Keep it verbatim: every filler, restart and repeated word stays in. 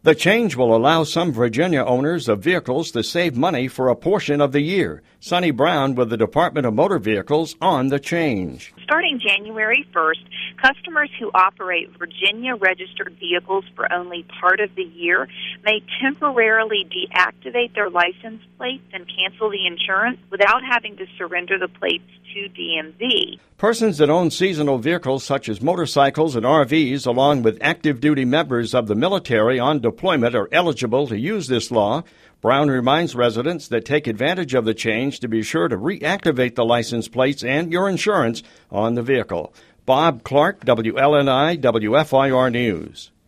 The change will allow some Virginia owners of vehicles to save money for a portion of the year. Sonny Brown with the Department of Motor Vehicles on the change. Starting January first, customers who operate Virginia-registered vehicles for only part of the year may temporarily deactivate their license plates and cancel the insurance without having to surrender the plates to D M V. Persons that own seasonal vehicles such as motorcycles and R Vs, along with active-duty members of the military on deployment, are eligible to use this law. Brown reminds residents that take advantage of the change to be sure to reactivate the license plates and your insurance on the vehicle. Bob Clark, W L N I, W F I R News.